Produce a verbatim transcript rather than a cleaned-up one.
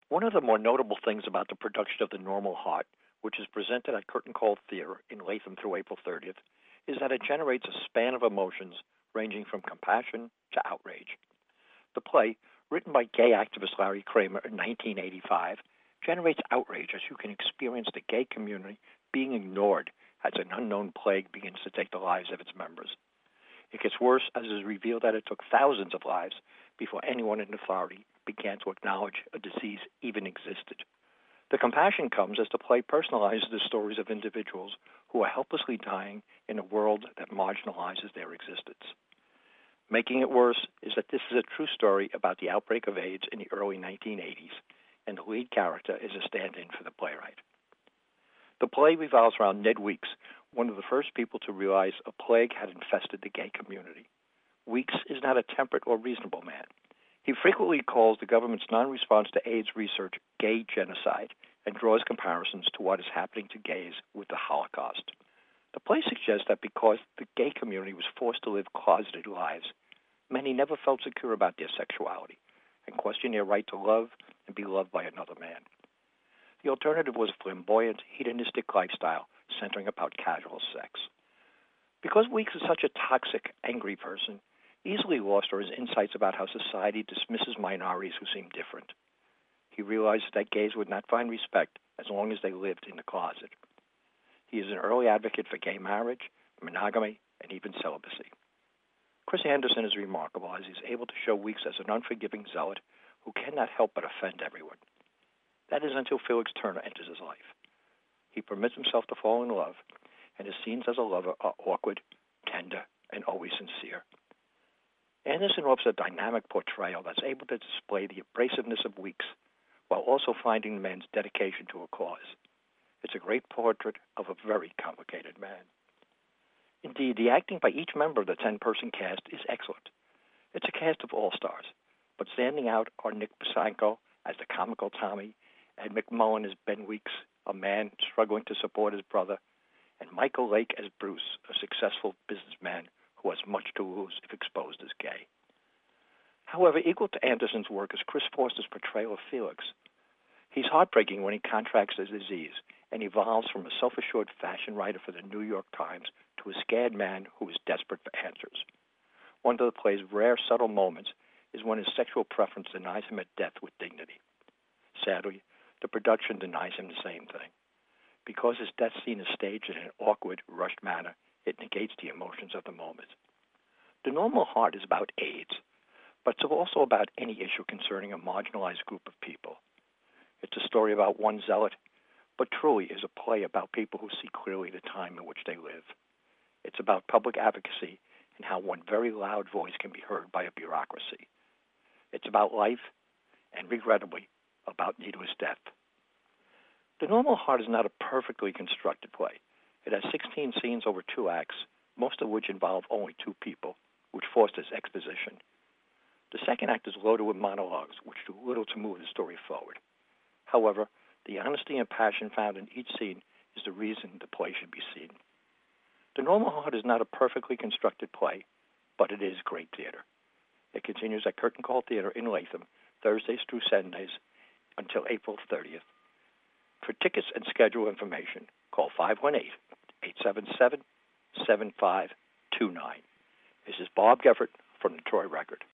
One of the more notable things about the production of The Normal Heart, which is presented at Curtain Call Theater in Latham through April thirtieth, is that it generates a span of emotions ranging from compassion to outrage. The play, written by gay activist Larry Kramer in nineteen eighty-five, generates outrage as you can experience the gay community being ignored as an unknown plague begins to take the lives of its members. It gets worse as it is revealed that it took thousands of lives before anyone in authority began to acknowledge a disease even existed. The compassion comes as the play personalizes the stories of individuals who are helplessly dying in a world that marginalizes their existence. Making it worse is that this is a true story about the outbreak of AIDS in the early nineteen eighties, and the lead character is a stand-in for the playwright. The play revolves around Ned Weeks, one of the first people to realize a plague had infested the gay community. Weeks is not a temperate or reasonable man. He frequently calls the government's non-response to AIDS research gay genocide and draws comparisons to what is happening to gays with the Holocaust. The play suggests that because the gay community was forced to live closeted lives, many never felt secure about their sexuality and questioned their right to love and be loved by another man. The alternative was a flamboyant, hedonistic lifestyle centering about casual sex. Because Weeks is such a toxic, angry person, easily lost are his insights about how society dismisses minorities who seem different. He realizes that gays would not find respect as long as they lived in the closet. He is an early advocate for gay marriage, monogamy, and even celibacy. Chris Anderson is remarkable as he's able to show Weeks as an unforgiving zealot who cannot help but offend everyone. That is until Felix Turner enters his life. He permits himself to fall in love, and his scenes as a lover are awkward, tender, and always sincere. Anderson offers a dynamic portrayal that's able to display the abrasiveness of Weeks while also finding the man's dedication to a cause. It's a great portrait of a very complicated man. Indeed, the acting by each member of the ten-person cast is excellent. It's a cast of all-stars, but standing out are Nick Bosanko as the comical Tommy, Ed McMullen as Ben Weeks, a man struggling to support his brother, and Michael Lake as Bruce, a successful businessman who has much to lose if exposed as gay. However, equal to Anderson's work is Chris Foster's portrayal of Felix. He's heartbreaking when he contracts a disease and evolves from a self-assured fashion writer for the New York Times to a scared man who is desperate for answers. One of the play's rare subtle moments is when his sexual preference denies him a death with dignity. Sadly, the production denies him the same thing. Because his death scene is staged in an awkward, rushed manner, it negates the emotions of the moment. The Normal Heart is about AIDS, but it's also about any issue concerning a marginalized group of people. It's a story about one zealot, but truly is a play about people who see clearly the time in which they live. It's about public advocacy and how one very loud voice can be heard by a bureaucracy. It's about life and, regrettably, about needless death. The Normal Heart is not a perfectly constructed play. It has sixteen scenes over two acts, most of which involve only two people, which fosters exposition. The second act is loaded with monologues, which do little to move the story forward. However, the honesty and passion found in each scene is the reason the play should be seen. The Normal Heart is not a perfectly constructed play, but it is great theater. It continues at Curtain Call Theater in Latham, Thursdays through Sundays, until April thirtieth. For tickets and schedule information, call five one eight, eight seven seven, seven five two nine. This is Bob Geffert from the Troy Record.